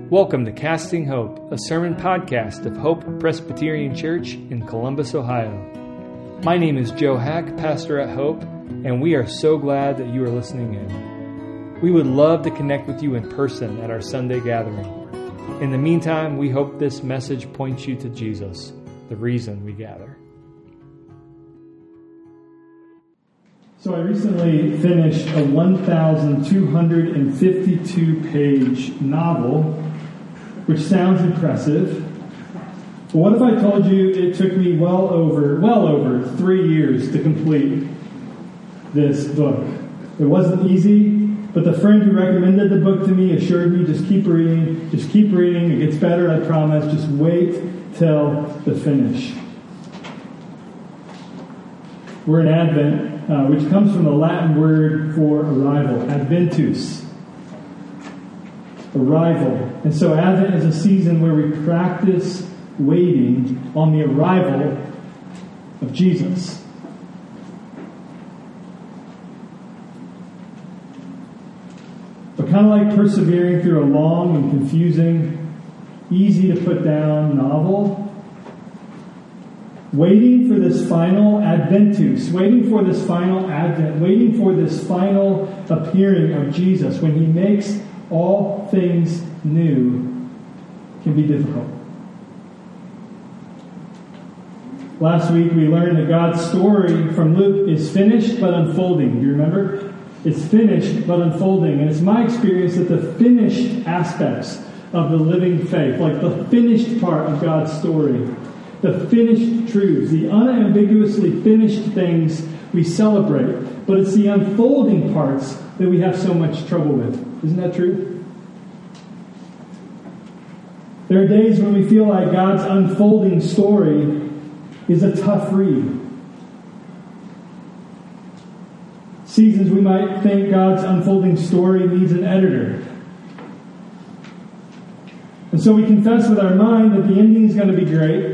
Welcome to Casting Hope, a sermon podcast of Hope Presbyterian Church in Columbus, Ohio. My name is Joe Hack, pastor at Hope, and we are so glad that you are listening in. We would love to connect with you in person at our Sunday gathering. In the meantime, we hope this message points you to Jesus, the reason we gather. So I recently finished a 1,252-page novel, which sounds impressive. But what if I told you it took me well over 3 years to complete this book? It wasn't easy, but the friend who recommended the book to me assured me, just keep reading, it gets better, I promise, just wait till the finish. We're in Advent, which comes from the Latin word for arrival, adventus, arrival. And so Advent is a season where we practice waiting on the arrival of Jesus. But kind of like persevering through a long and confusing, easy to put down novel, waiting for this final adventus, waiting for this final advent, waiting for this final appearing of Jesus when he makes all things new can be difficult. Last week we learned that God's story from Luke is finished but unfolding. Do you remember? It's finished but unfolding. And it's my experience that the finished aspects of the living faith, like the finished part of God's story, the finished truths, the unambiguously finished things we celebrate, but it's the unfolding parts that we have so much trouble with. Isn't that true? There are days when we feel like God's unfolding story is a tough read. Seasons we might think God's unfolding story needs an editor. And so we confess with our mind that the ending is going to be great.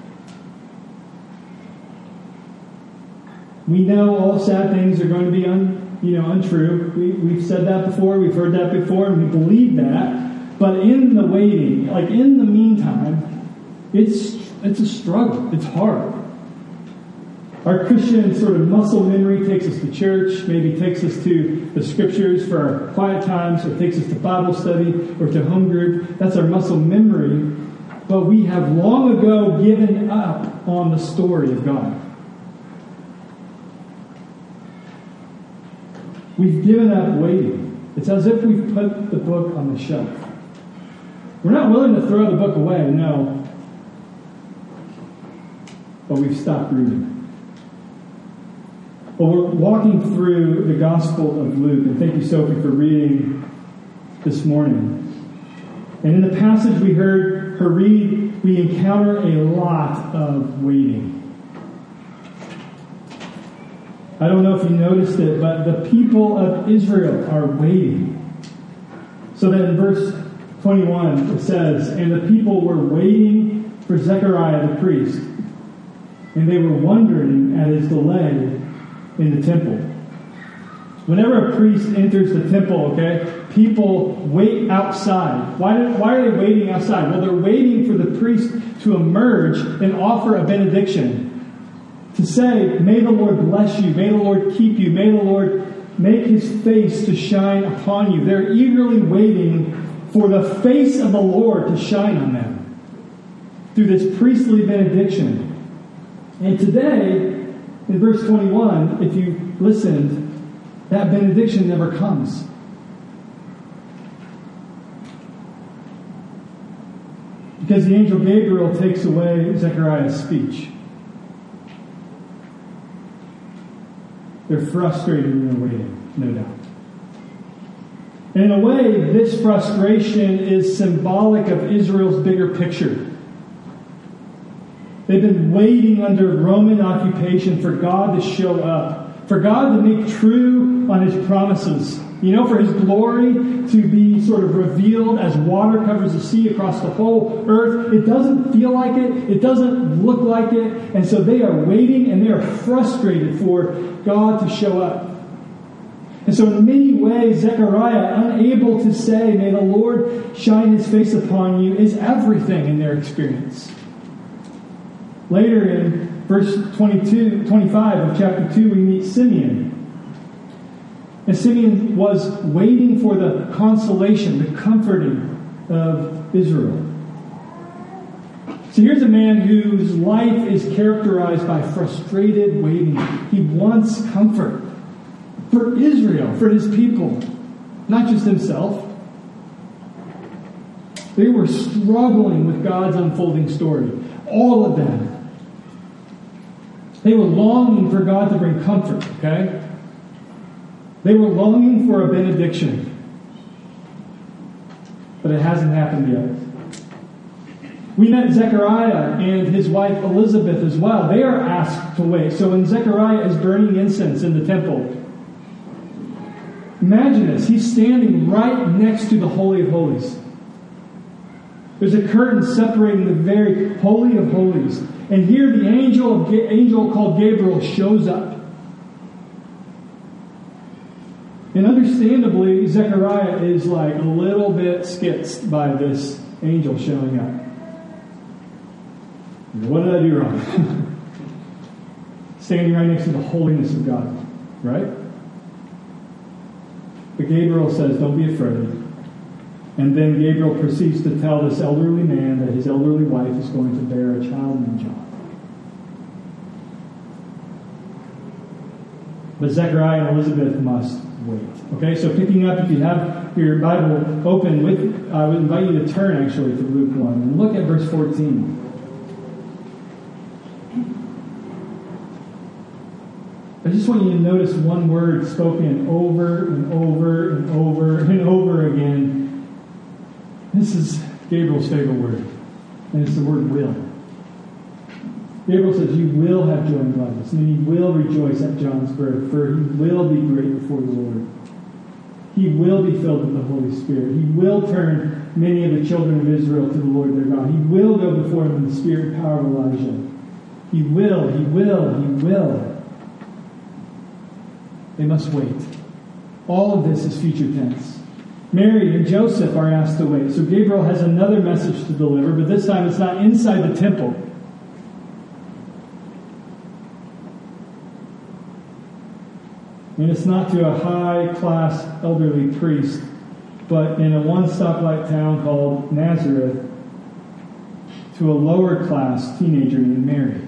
We know all sad things are going to be untrue. We've said that before. We've heard that before, and we believe that. But in the waiting, like in the meantime, it's a struggle. It's hard. Our Christian sort of muscle memory takes us to church, maybe takes us to the scriptures for our quiet times, or takes us to Bible study or to home group. That's our muscle memory. But we have long ago given up on the story of God. We've given up waiting. It's as if we've put the book on the shelf. We're not willing to throw the book away, no. But we've stopped reading. Well, we're walking through the Gospel of Luke, and thank you, Sophie, for reading this morning. And in the passage we heard her read, we encounter a lot of waiting. I don't know if you noticed it, but the people of Israel are waiting. So that in verse 21 it says, "And the people were waiting for Zechariah the priest, and they were wondering at his delay in the temple." Whenever a priest enters the temple, people wait outside. Why are they waiting outside? Well, they're waiting for the priest to emerge and offer a benediction. To say, "May the Lord bless you, may the Lord keep you, may the Lord make his face to shine upon you." They're eagerly waiting for the face of the Lord to shine on them through this priestly benediction. And today, in verse 21, if you listened, that benediction never comes. Because the angel Gabriel takes away Zechariah's speech. They're frustrated in their waiting, no doubt. And in a way, this frustration is symbolic of Israel's bigger picture. They've been waiting under Roman occupation for God to show up, for God to make true on his promises, for his glory to be sort of revealed as water covers the sea across the whole earth. It doesn't feel like it. It doesn't look like it. And so they are waiting and they are frustrated for God to show up. And so in many ways, Zechariah, unable to say, may the Lord shine his face upon you, is everything in their experience. Later in verse 25 of chapter 2, we meet Simeon. And Simeon was waiting for the consolation, the comforting of Israel. So here's a man whose life is characterized by frustrated waiting. He wants comfort for Israel, for his people, not just himself. They were struggling with God's unfolding story, all of them. They were longing for God to bring comfort, okay? They were longing for a benediction. But it hasn't happened yet. We met Zechariah and his wife Elizabeth as well. They are asked to wait. So when Zechariah is burning incense in the temple, imagine this. He's standing right next to the Holy of Holies. There's a curtain separating the very Holy of Holies. And here the angel called Gabriel shows up. And understandably, Zechariah is like a little bit skitsed by this angel showing up. What did I do wrong? Standing right next to the holiness of God, right? But Gabriel says, don't be afraid. And then Gabriel proceeds to tell this elderly man that his elderly wife is going to bear a child named John. But Zechariah and Elizabeth must wait. Okay, so picking up, if you have your Bible open, I would invite you to turn actually to Luke 1 and look at verse 14. I just want you to notice one word spoken over and over and over and over again. This is Gabriel's favorite word, and it's the word will. Gabriel says, you will have joy and gladness, and you will rejoice at John's birth, for he will be great before the Lord. He will be filled with the Holy Spirit. He will turn many of the children of Israel to the Lord their God. He will go before them in the spirit and power of Elijah. He will. They must wait. All of this is future tense. Mary and Joseph are asked to wait. So Gabriel has another message to deliver, but this time it's not inside the temple. And it's not to a high-class elderly priest, but in a one-stoplight town called Nazareth, to a lower-class teenager named Mary.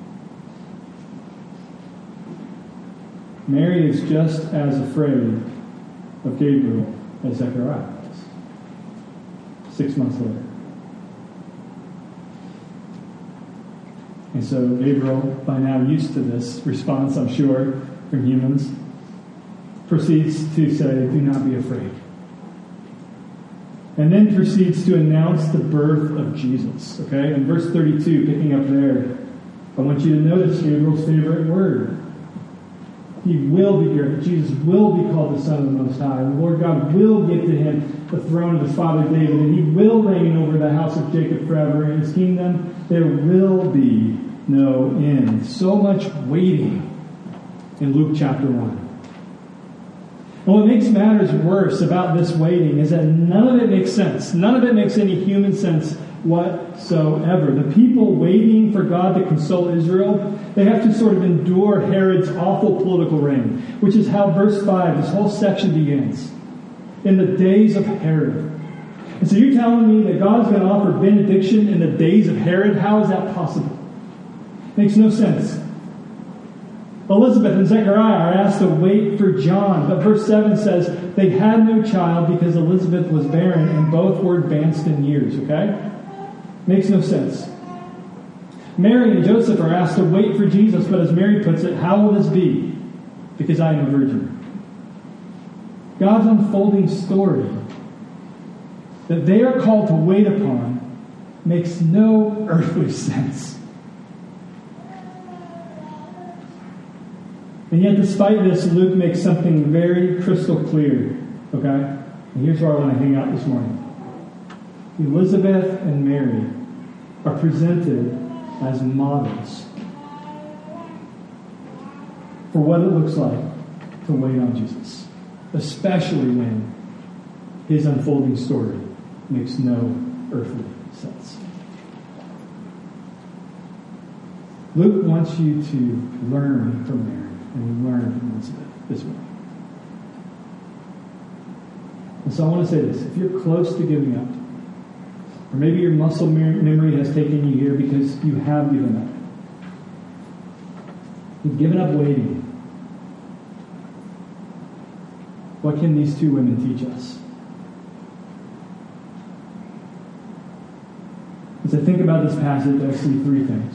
Mary is just as afraid of Gabriel as Zechariah was 6 months later. And so Gabriel, by now used to this response, I'm sure, from humans, proceeds to say, do not be afraid. And then proceeds to announce the birth of Jesus. Okay? In verse 32, picking up there, I want you to notice Gabriel's favorite word. He will be great. Jesus will be called the Son of the Most High. The Lord God will give to him the throne of his father David, and he will reign over the house of Jacob forever. In his kingdom there will be no end. So much waiting in Luke chapter 1. And what makes matters worse about this waiting is that none of it makes sense. None of it makes any human sense whatsoever. The people waiting for God to console Israel, they have to sort of endure Herod's awful political reign, which is how verse 5, this whole section begins. In the days of Herod. And so you're telling me that God's going to offer benediction in the days of Herod? How is that possible? Makes no sense. Elizabeth and Zechariah are asked to wait for John, but verse 7 says they had no child because Elizabeth was barren and both were advanced in years, okay? Makes no sense. Mary and Joseph are asked to wait for Jesus, but as Mary puts it, how will this be? Because I am a virgin. God's unfolding story that they are called to wait upon makes no earthly sense. And yet, despite this, Luke makes something very crystal clear. Okay? And here's where I want to hang out this morning. Elizabeth and Mary are presented as models for what it looks like to wait on Jesus. especially when his unfolding story makes no earthly sense. Luke wants you to learn from Mary, and we learn from Elizabeth this way. And so I want to say this. If you're close to giving up, or maybe your muscle memory has taken you here because you have given up. You've given up waiting. What can these two women teach us? As I think about this passage, I see three things.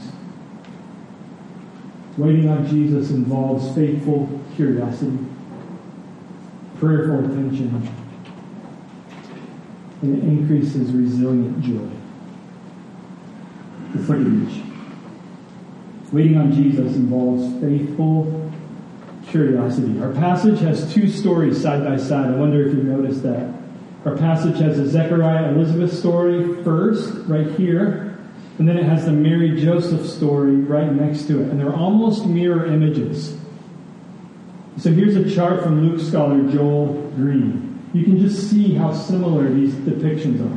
Waiting on Jesus involves faithful curiosity, prayerful attention, and it increases resilient joy. Let's look at each. Waiting on Jesus involves faithful curiosity. Our passage has two stories side by side. I wonder if you noticed that. Our passage has a Zechariah Elizabeth story first, right here, and then it has the Mary Joseph story right next to it. And they're almost mirror images. So here's a chart from Luke scholar Joel Green. You can just see how similar these depictions are.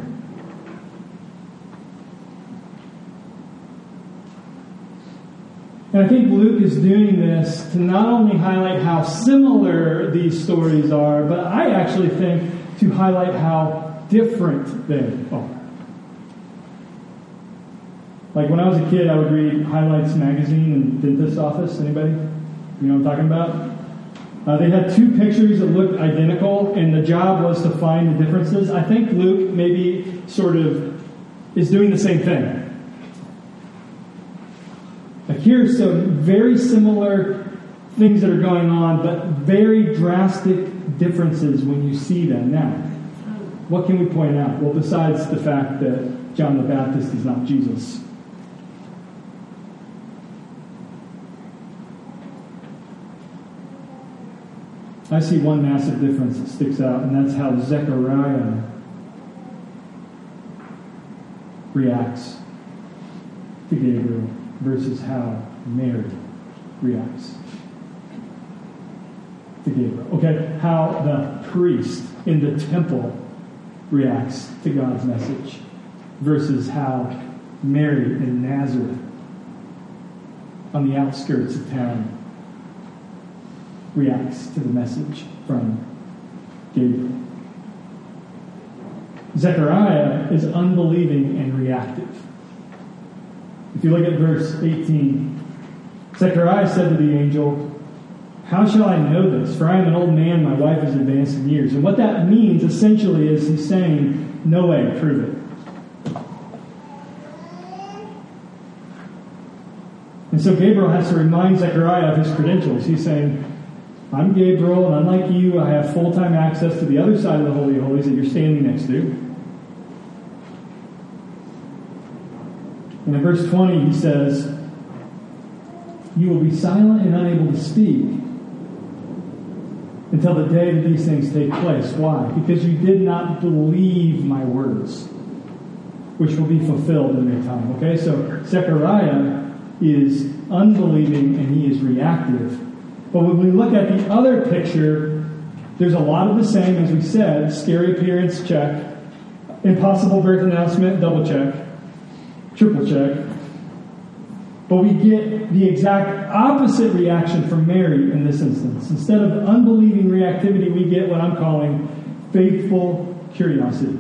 And I think Luke is doing this to not only highlight how similar these stories are, but I actually think to highlight how different they are. Like when I was a kid, I would read Highlights magazine in the dentist's office. Anybody? You know what I'm talking about? They had two pictures that looked identical, and the job was to find the differences. I think Luke maybe sort of is doing the same thing. Like here's some very similar things that are going on, but very drastic differences when you see them. Now, what can we point out? Well, besides the fact that John the Baptist is not Jesus. I see one massive difference that sticks out, and that's how Zechariah reacts to Gabriel versus how Mary reacts to Gabriel. Okay, how the priest in the temple reacts to God's message versus how Mary in Nazareth on the outskirts of town reacts to the message from Gabriel. Zechariah is unbelieving and reactive. If you look at verse 18, Zechariah said to the angel, "How shall I know this? For I am an old man, my wife is advanced in years." And what that means essentially is he's saying, no way, prove it. And so Gabriel has to remind Zechariah of his credentials. He's saying, I'm Gabriel, and unlike you, I have full-time access to the other side of the Holy of Holies that you're standing next to. And in verse 20, he says, you will be silent and unable to speak until the day that these things take place. Why? Because you did not believe my words, which will be fulfilled in their time. Okay, so Zechariah is unbelieving and he is reactive. But when we look at the other picture, there's a lot of the same, as we said. Scary appearance, check. Impossible birth announcement, double check. Triple check. But we get the exact opposite reaction from Mary in this instance. Instead of unbelieving reactivity, we get what I'm calling faithful curiosity.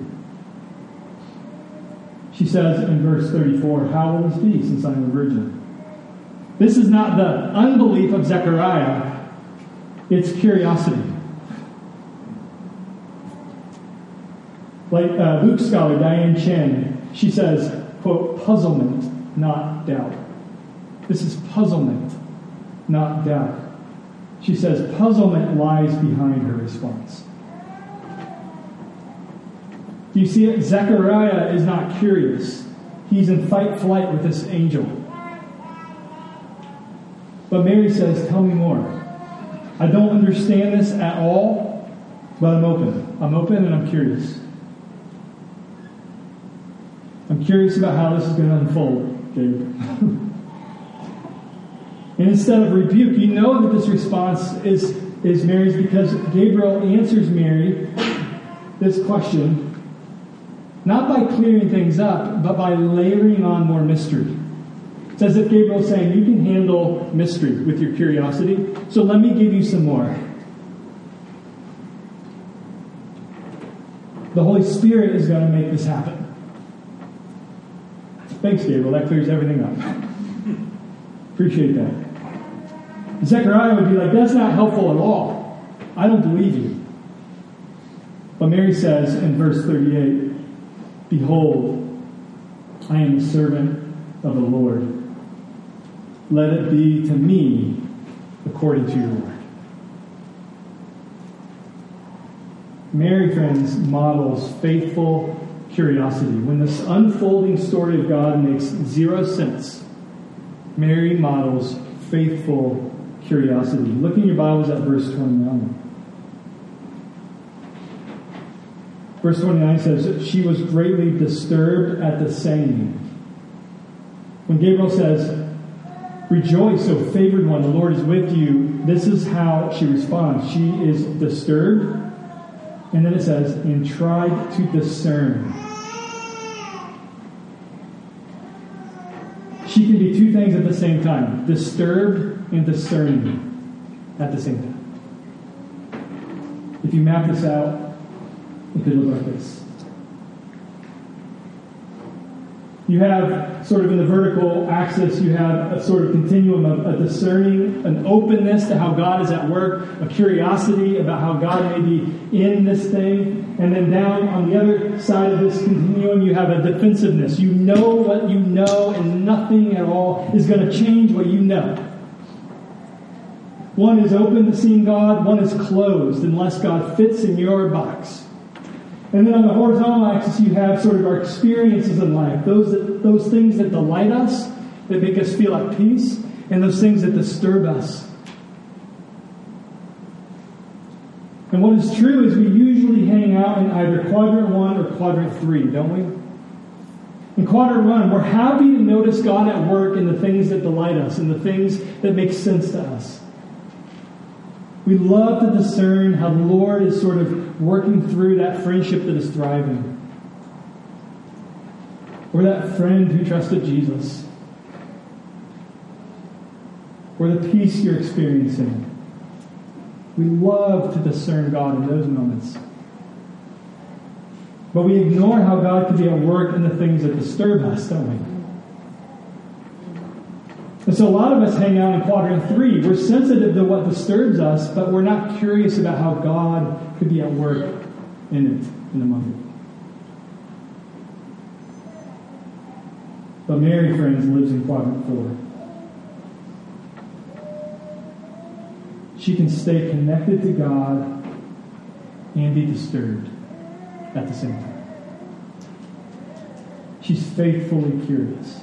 She says in verse 34, how will this be since I am a virgin? This is not the unbelief of Zechariah, it's curiosity. Like Luke scholar Diane Chen, she says, quote, puzzlement, not doubt. This is puzzlement, not doubt. She says puzzlement lies behind her response. Do you see it? Zechariah is not curious. He's in fight-flight with this angel. But Mary says, tell me more. I don't understand this at all, but I'm open. I'm open and I'm curious. I'm curious about how this is going to unfold, Gabriel. And instead of rebuke, you know that this response is is Mary's because Gabriel answers Mary this question not by clearing things up, but by layering on more mystery. It's as if Gabriel's saying, you can handle mystery with your curiosity, so let me give you some more. The Holy Spirit is going to make this happen. Thanks, Gabriel. That clears everything up. Appreciate that. Zechariah would be like, that's not helpful at all. I don't believe you. But Mary says in verse 38, behold, I am the servant of the Lord. Let it be to me according to your word. Mary, friends, models faithful curiosity. When this unfolding story of God makes zero sense, Mary models faithful curiosity. Look in your Bibles at verse 29. Verse 29 says, she was greatly disturbed at the saying. When Gabriel says, rejoice, O favored one, the Lord is with you, this is how she responds. She is disturbed. And then it says, and tried to discern. She can be two things at the same time. Disturbed and discerning at the same time. If you map this out, it could look like this. You have sort of in the vertical axis, you have a sort of continuum of a discerning, an openness to how God is at work, a curiosity about how God may be in this thing. And then down on the other side of this continuum, you have a defensiveness. You know what you know, and nothing at all is going to change what you know. One is open to seeing God, one is closed unless God fits in your box. And then on the horizontal axis, you have sort of our experiences in life. Those things that delight us, that make us feel at peace, and those things that disturb us. And what is true is we usually hang out in either quadrant 1 or quadrant 3, don't we? In quadrant 1, we're happy to notice God at work in the things that delight us, and the things that make sense to us. We love to discern how the Lord is sort of working through that friendship that is thriving. Or that friend who trusted Jesus. Or the peace you're experiencing. We love to discern God in those moments. But we ignore how God can be at work in the things that disturb us, don't we? And so a lot of us hang out in quadrant 3. We're sensitive to what disturbs us, but we're not curious about how God could be at work in it in the moment. But Mary, friends, lives in quadrant 4. She can stay connected to God and be disturbed at the same time. She's faithfully curious.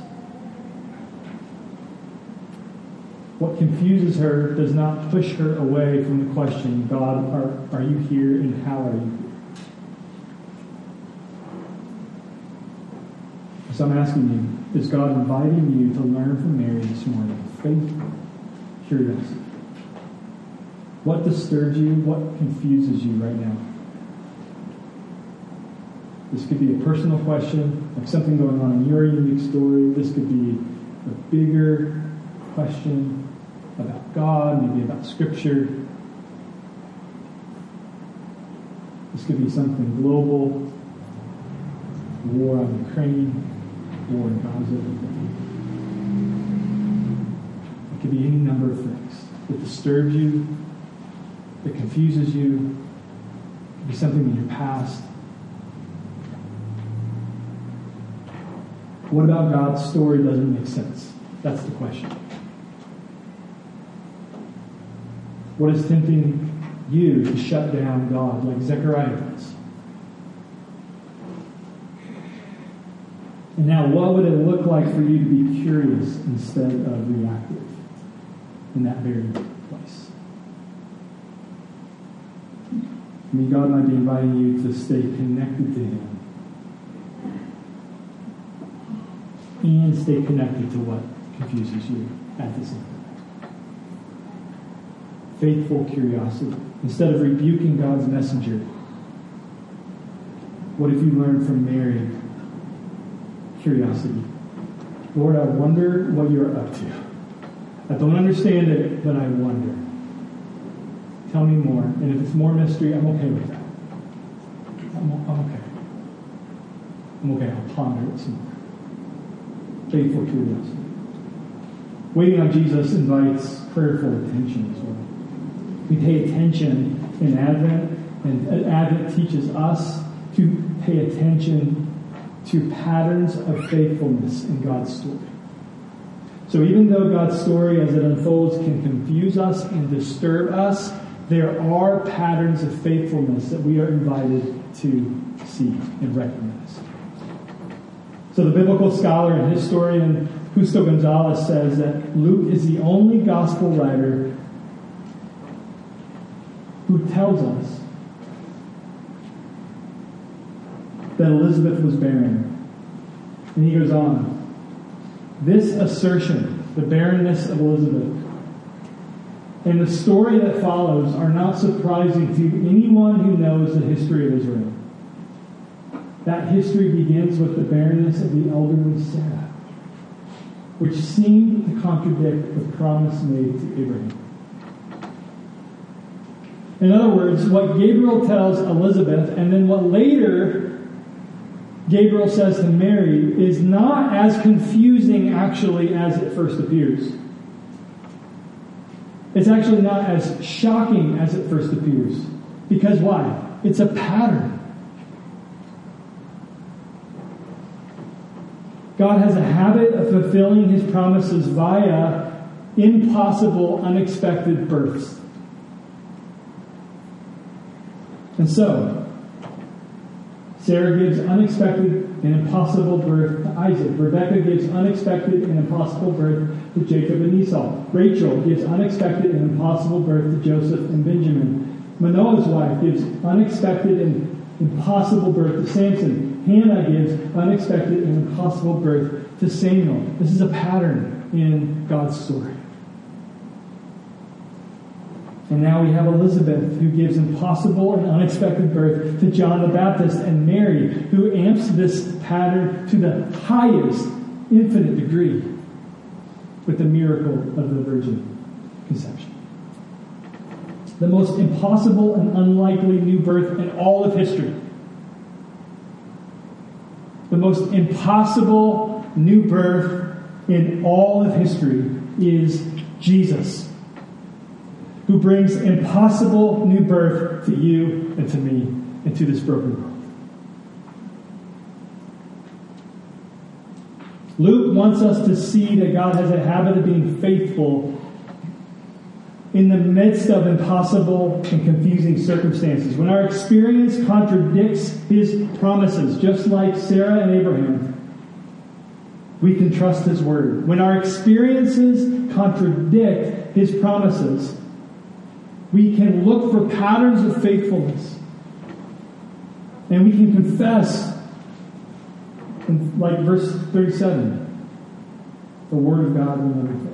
What confuses her does not push her away from the question, God, are you here, and how are you here? So I'm asking you, is God inviting you to learn from Mary this morning? Faithful curiosity. What disturbs you? What confuses you right now? This could be a personal question, like something going on in your unique story. This could be a bigger question about God, maybe about Scripture. This could be something global, war on Ukraine, war in Gaza. It could be any number of things that disturbs you, that confuses you. It could be something in your past. What about God's story doesn't make sense? That's the question. What is tempting you to shut down God like Zechariah does? And now, what would it look like for you to be curious instead of reactive in that very place? I mean, God might be inviting you to stay connected to Him and stay connected to what confuses you at the same time. faithful curiosity. Instead of rebuking God's messenger, what if you learn from Mary curiosity? Lord, I wonder what you're up to. I don't understand it, but I wonder. Tell me more. And if it's more mystery, I'm okay with that. I'm okay. I'm okay. I'll ponder it some more. Faithful curiosity. Waiting on Jesus invites prayerful attention as well. We pay attention in Advent, and Advent teaches us to pay attention to patterns of faithfulness in God's story. So even though God's story as it unfolds can confuse us and disturb us, there are patterns of faithfulness that we are invited to see and recognize. So the biblical scholar and historian Justo Gonzalez says that Luke is the only gospel writer who tells us that Elizabeth was barren. And he goes on. This assertion, the barrenness of Elizabeth, and the story that follows are not surprising to anyone who knows the history of Israel. That history begins with the barrenness of the elderly Sarah, which seemed to contradict the promise made to Abraham. In other words, what Gabriel tells Elizabeth, and then what later Gabriel says to Mary, is not as confusing actually as it first appears. It's actually not as shocking as it first appears. Because why? It's a pattern. God has a habit of fulfilling his promises via impossible, unexpected births. And so, Sarah gives unexpected and impossible birth to Isaac. Rebekah gives unexpected and impossible birth to Jacob and Esau. Rachel gives unexpected and impossible birth to Joseph and Benjamin. Manoah's wife gives unexpected and impossible birth to Samson. Hannah gives unexpected and impossible birth to Samuel. This is a pattern in God's story. And now we have Elizabeth, who gives impossible and unexpected birth to John the Baptist, and Mary, who amps this pattern to the highest infinite degree with the miracle of the virgin conception. The most impossible and unlikely new birth in all of history. The most impossible new birth in all of history is Jesus, who brings impossible new birth to you and to me and to this broken world. Luke wants us to see that God has a habit of being faithful in the midst of impossible and confusing circumstances. When our experience contradicts his promises, just like Sarah and Abraham, we can trust his word. When our experiences contradict his promises, we can look for patterns of faithfulness. And we can confess, like verse 37, the word of God will never fail.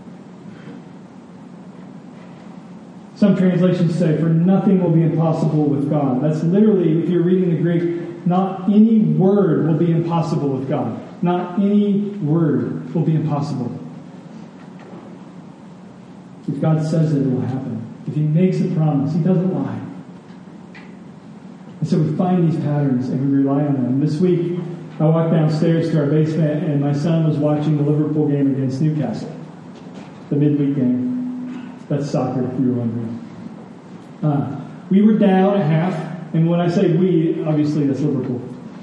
Some translations say, for nothing will be impossible with God. That's literally, if you're reading the Greek, not any word will be impossible with God. Not any word will be impossible. If God says it will happen. If he makes a promise, he doesn't lie. And so we find these patterns and we rely on them. This week, I walked downstairs to our basement and my son was watching the Liverpool game against Newcastle. The midweek game. That's soccer, if you were wondering. We were down at half, and when I say we, obviously that's Liverpool.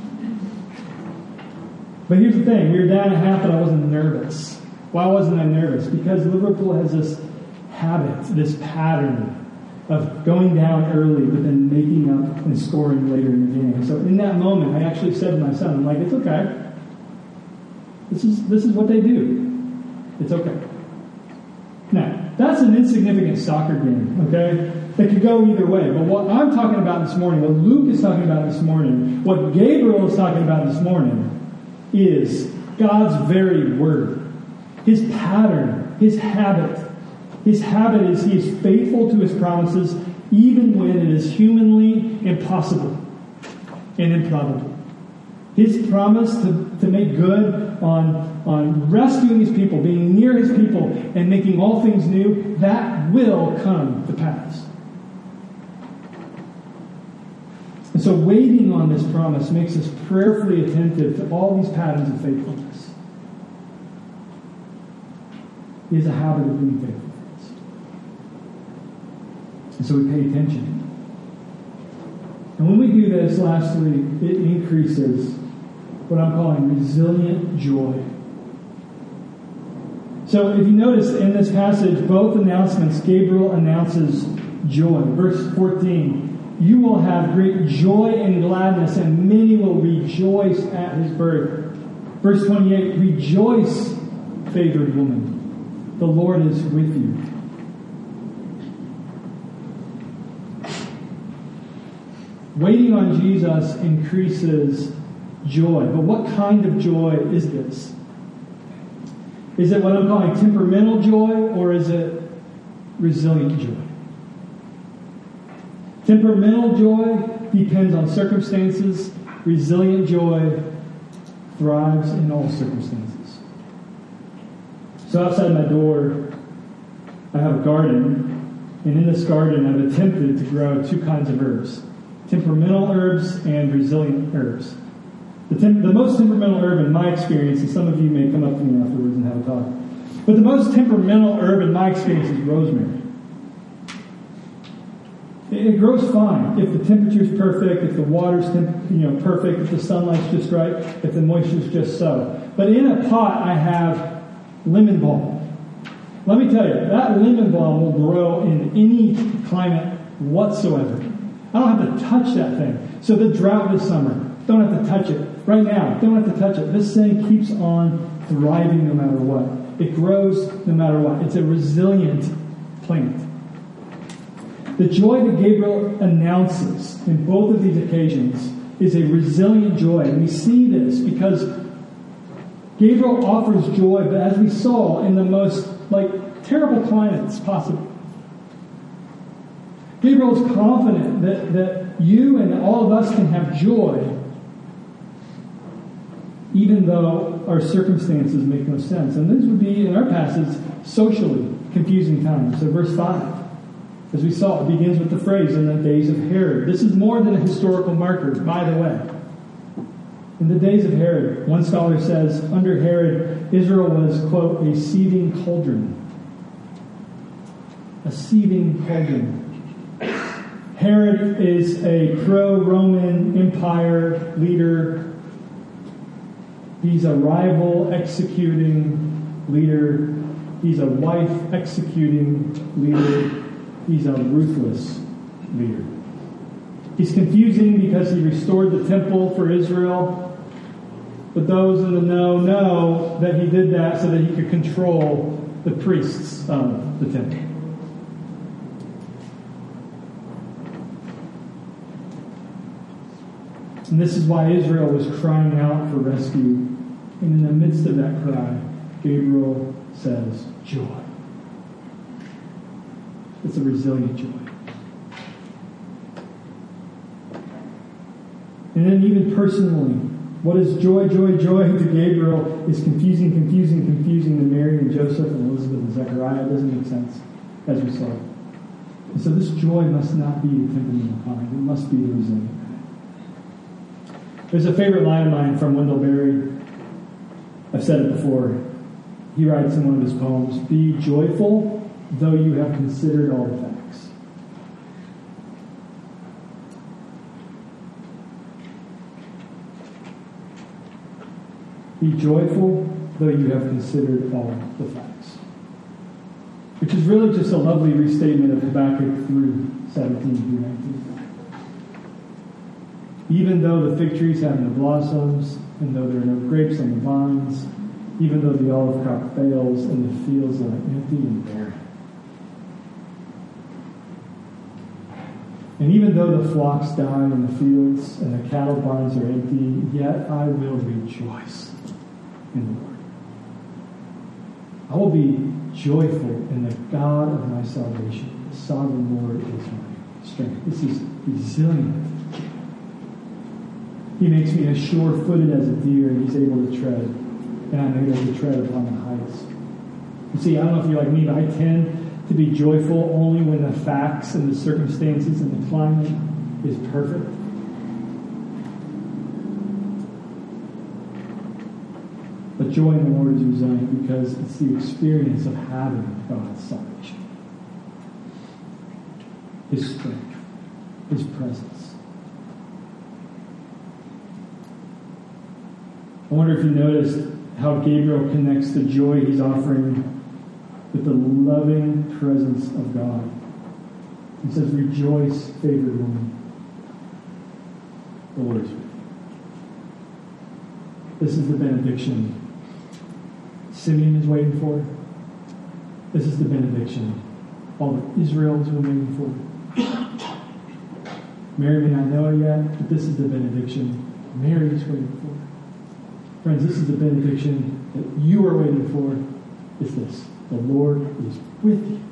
But here's the thing, we were down at half, but I wasn't nervous. Why wasn't I nervous? Because Liverpool has this habit, this pattern of going down early, but then making up and scoring later in the game. So in that moment, I actually said to my son, I'm like, it's okay. This is what they do. It's okay. Now, that's an insignificant soccer game, okay? That could go either way. But what I'm talking about this morning, what Luke is talking about this morning, what Gabriel is talking about this morning, is God's very word. His pattern, his habit His habit is he is faithful to his promises even when it is humanly impossible and improbable. His promise to make good on rescuing his people, being near his people, and making all things new, that will come to pass. And so waiting on this promise makes us prayerfully attentive to all these patterns of faithfulness. He has a habit of being faithful. And so we pay attention. And when we do this, lastly, it increases what I'm calling resilient joy. So if you notice in this passage, both announcements, Gabriel announces joy. Verse 14, you will have great joy and gladness, and many will rejoice at his birth. Verse 28, rejoice, favored woman. The Lord is with you. Waiting on Jesus increases joy. But what kind of joy is this? Is it what I'm calling temperamental joy, or is it resilient joy? Temperamental joy depends on circumstances. Resilient joy thrives in all circumstances. So outside my door, I have a garden. And in this garden, I've attempted to grow two kinds of herbs. Temperamental herbs and resilient herbs. The most temperamental herb in my experience, and some of you may come up to me afterwards and have a talk, but the most temperamental herb in my experience is rosemary. It grows fine if the temperature's perfect, if the water's perfect, if the sunlight's just right, if the moisture's just so. But in a pot, I have lemon balm. Let me tell you, that lemon balm will grow in any climate whatsoever. I don't have to touch that thing. So the drought this summer, don't have to touch it. Right now, don't have to touch it. This thing keeps on thriving no matter what. It grows no matter what. It's a resilient plant. The joy that Gabriel announces in both of these occasions is a resilient joy. And we see this because Gabriel offers joy, but as we saw, in the most terrible climates possible. Gabriel is confident that you and all of us can have joy even though our circumstances make no sense. And this would be, in our passage, socially confusing times. So verse 5, as we saw, it begins with the phrase, in the days of Herod. This is more than a historical marker, by the way. In the days of Herod, one scholar says, under Herod, Israel was, quote, a seething cauldron. A seething cauldron. Herod is a pro-Roman Empire leader. He's a rival executing leader. He's a wife executing leader. He's a ruthless leader. He's confusing because he restored the temple for Israel. But those in the know that he did that so that he could control the priests of the temple. And this is why Israel was crying out for rescue. And in the midst of that cry, Gabriel says, joy. It's a resilient joy. And then even personally, what is joy to Gabriel is confusing to Mary and Joseph and Elizabeth and Zechariah. It doesn't make sense, as we saw. And so this joy must not be a temperamental kind. It must be the resilient kind. There's a favorite line of mine from Wendell Berry. I've said it before. He writes in one of his poems, be joyful, though you have considered all the facts. Be joyful, though you have considered all the facts. Which is really just a lovely restatement of Habakkuk 17 through 19. Even though the fig trees have no blossoms, and though there are no grapes on the vines, even though the olive crop fails, and the fields are empty and barren. And even though the flocks die in the fields, and the cattle barns are empty, yet I will rejoice in the Lord. I will be joyful in the God of my salvation. The sovereign Lord is my strength. This is resilient. He makes me as sure-footed as a deer, and he's able to tread. And I'm able to tread upon the heights. You see, I don't know if you're like me, but I tend to be joyful only when the facts and the circumstances and the climate is perfect. But joy in the Lord is resilient because it's the experience of having God's salvation. His strength. His presence. I wonder if you noticed how Gabriel connects the joy he's offering with the loving presence of God. He says, rejoice, favored woman. The Lord is with you. This is the benediction Simeon is waiting for. This is the benediction all of Israel has been waiting for. Mary may not know it yet, but this is the benediction Mary is waiting for. Friends, this is the benediction that you are waiting for. Is this: the Lord is with you.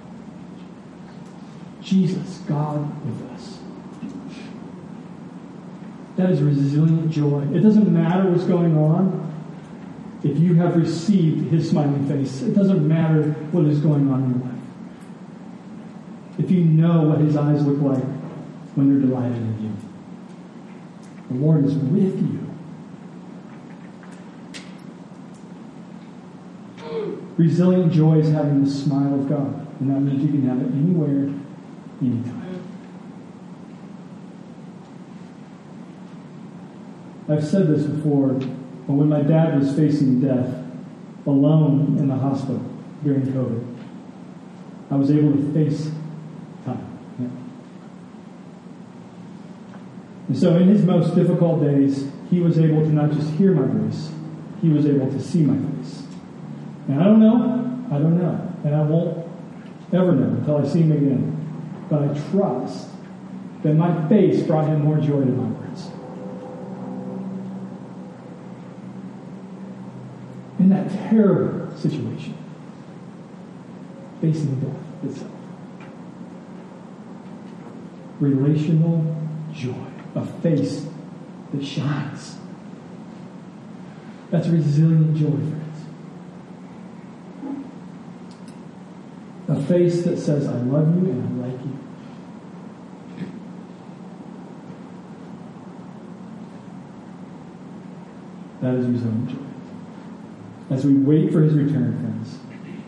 Jesus, God with us. That is resilient joy. It doesn't matter what's going on. If you have received his smiling face, it doesn't matter what is going on in your life. If you know what his eyes look like when they're delighted in you. The Lord is with you. Resilient joy is having the smile of God. And that means you can have it anywhere, anytime. I've said this before, but when my dad was facing death, alone in the hospital during COVID, I was able to face time. Yeah. And so in his most difficult days, he was able to not just hear my voice, he was able to see my face. And I don't know, and I won't ever know until I see him again. But I trust that my face brought him more joy than my words. In that terrible situation, facing death itself. Relational joy, a face that shines. That's resilient joy, friends. A face that says, I love you and I like you. That is resilient joy. As we wait for his return, friends,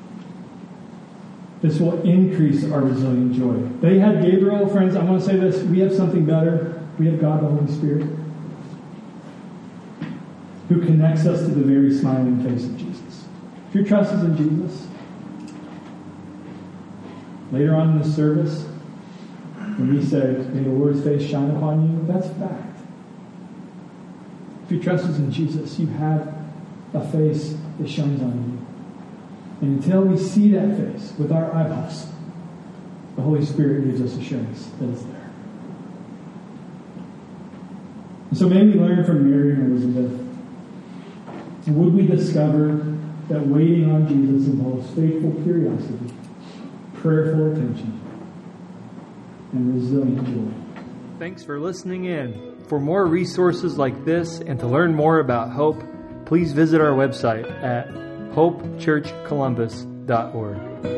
this will increase our resilient joy. They had Gabriel, friends. I want to say this. We have something better. We have God, the Holy Spirit, who connects us to the very smiling face of Jesus. If your trust is in Jesus, later on in the service, when we say, may the Lord's face shine upon you, that's a fact. If your trust is in Jesus, you have a face that shines on you. And until we see that face with our eyeballs, the Holy Spirit gives us assurance that it's there. And so may we learn from Mary and Elizabeth. Would we discover that waiting on Jesus involves faithful curiosity, prayerful attention, and resilient joy. Thanks for listening in. For more resources like this and to learn more about Hope, please visit our website at hopechurchcolumbus.org.